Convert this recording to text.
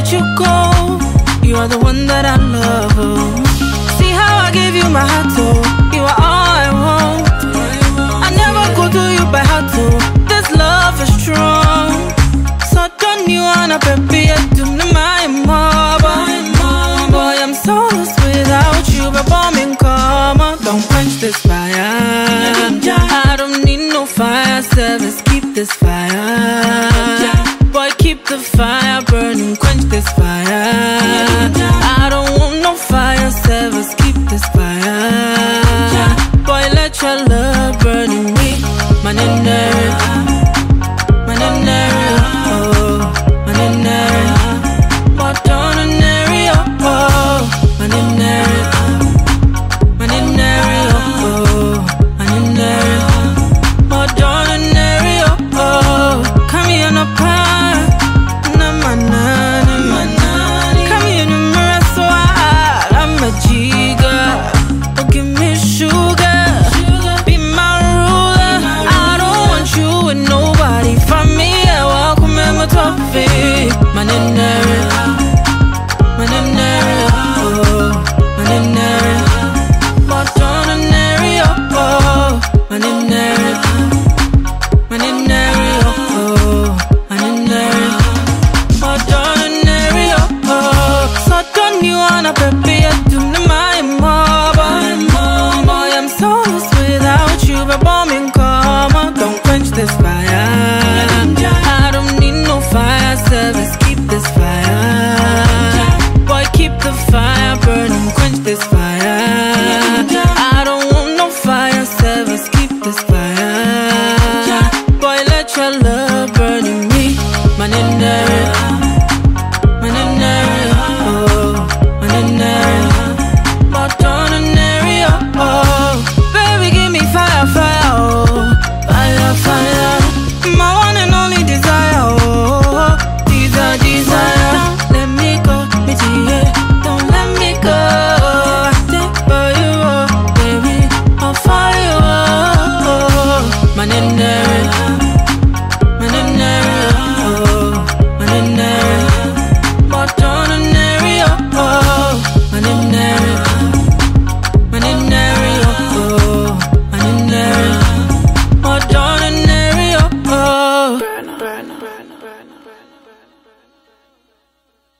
let you go. You are the one that I love. See how I give you my heart, oh. You are all I want. I never go to you by heart, oh. This love is strong. So don't you wanna baby, I do my mama. Boy, I'm so lost without you, but bombing karma. Don't quench this fire. I don't need no fire service, keep this fire. Boy, keep the fire burning, quench this fire. I don't want no fire service, keep this fire. Boy, let your love burn in me. Man in there, man in there, oh, man in there. But ordinary, oh, man in there, man in there, oh, man in there. But ordinary, oh, come here on a par, na manana. Come here no mirror, so I'm a jigga. Oh, give me sugar, be my ruler. I don't want you with nobody. From me, I walk with my toffee. Man in there, man in there, oh, man in there. But ordinary, oh, man in there, man in there, oh, man in there. But ordinary, oh, so don't you wanna baby, I do my mama. Boy, I'm so lost without you, but bombing karma. Don't quench this fire. I don't need no fire service, keep this fire. Boy, keep the fire.